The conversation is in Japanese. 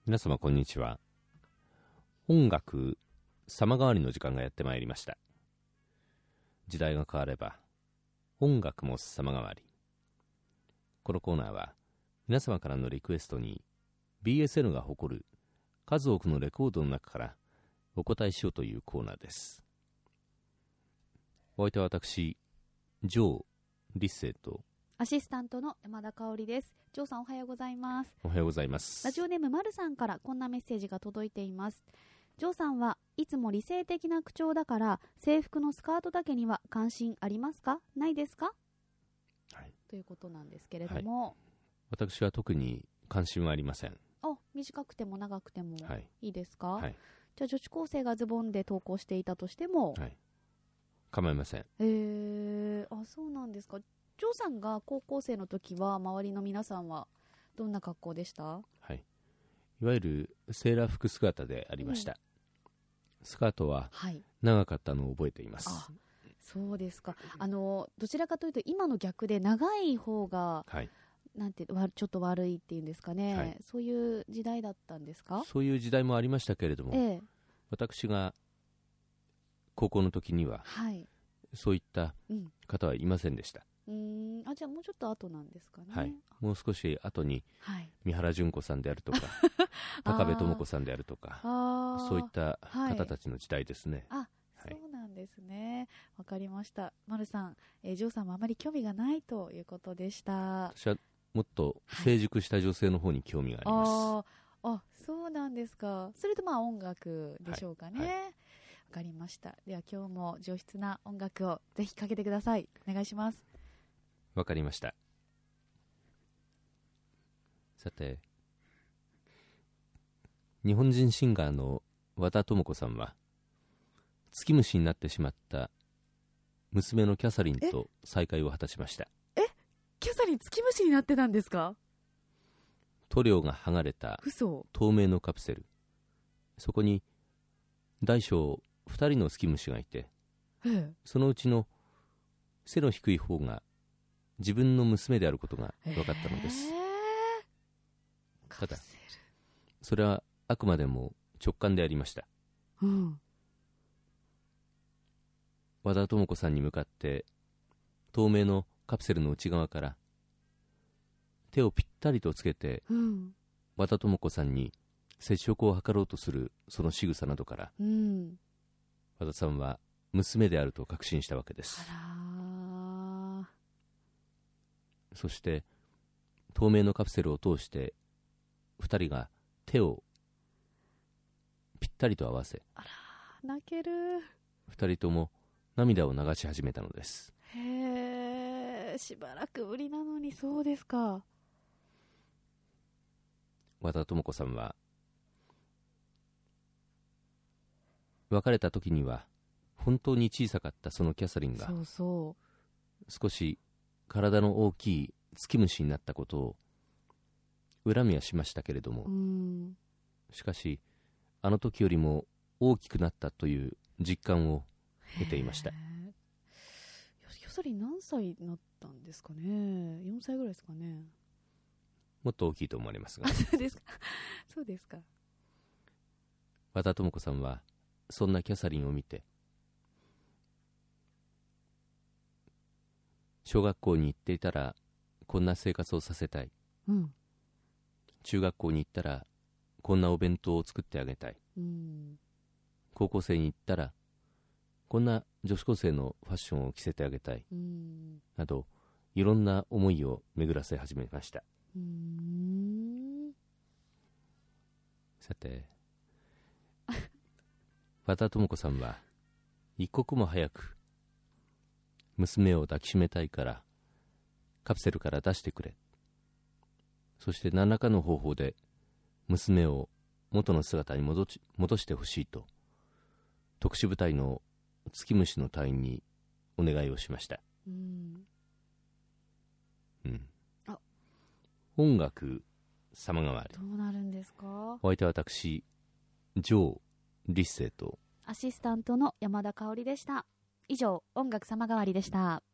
皆様こんにちは。音楽様変わりの時間がやってまいりました。時代が変われば音楽も様変わり。このコーナーは皆様からのリクエストに BSN が誇る数多くのレコードの中からお答えしようというコーナーです。お相手は私ジョー・リッセイとアシスタントの山田香織です。ジョーさんおはようございます。 おはようございます。 ラジオネームまるさんからこんなメッセージが届いています。ジョーさんはいつも理性的な口調だから制服のスカート丈には関心ありますか、ないですか、 はい、 ということなんですけれども、はい、 私は特に関心はありません。 短くても長くてもいいですか、 はい、 じゃあ女子高生がズボンで登校していたとしても、 はい、構いません。 そうなんですか。ジョーさんが高校生の時は周りの皆さんはどんな格好でした？ はい、いわゆるセーラー服姿でありました、スカートは長かったのを覚えています、 そうですか。どちらかというと今の逆で長い方が、なんてちょっと悪いっていうんですかね、そういう時代だったんですか？ そういう時代もありましたけれども、私が高校の時には、そういった方はいませんでした。 じゃあもうちょっと後なんですかね。 もう少し後に、三原純子さんであるとか高部智子さんであるとか、そういった方たちの時代ですね。 そうなんですね。わかりました。丸さん、ジョーさんもあまり興味がないということでした。 私はもっと成熟した女性の方に興味があります。 そうなんですか。それと音楽でしょうかね。わかりました。では今日も上質な音楽をぜひかけてください。お願いします。 わかりました。さて、日本人シンガーの和田智子さんは月虫になってしまった娘のキャサリンと再会を果たしました。 キャサリン月虫になってたんですか？ 塗料が剥がれた透明のカプセル、そこに大小2人の月虫がいて、そのうちの背の低い方が自分の娘であることが分かったのです。ただそれはあくまでも直感でありました、和田智子さんに向かって透明のカプセルの内側から手をぴったりとつけて、和田智子さんに接触を図ろうとするその仕草などから、和田さんは娘であると確信したわけです。そして透明のカプセルを通して2人が手をぴったりと合わせ、 泣ける。 2人とも涙を流し始めたのです。 しばらくぶりなのに。そうですか。 和田智子さんは別れた時には本当に小さかったそのキャサリンが少し体の大きい月虫になったことを恨みはしましたけれども、しかしあの時よりも大きくなったという実感を得ていました。 キャサリン何歳になったんですかね。4歳ぐらいですかね。 もっと大きいと思われますがそうですか。そうですか。 和田智子さんはそんなキャサリンを見て、小学校に行っていたらこんな生活をさせたい、中学校に行ったらこんなお弁当を作ってあげたい、高校生に行ったらこんな女子高生のファッションを着せてあげたい、などいろんな思いを巡らせ始めました。さて、和田智子さんは一刻も早く娘を抱きしめたいからカプセルから出してくれ、そして何らかの方法で娘を元の姿に戻してほしいと特殊部隊の月虫の隊員にお願いをしました。音楽様変わり。 どうなるんですか？ お相手は私ジョー・リッセイとアシスタントの山田香織でした。以上、音楽様変わりでした。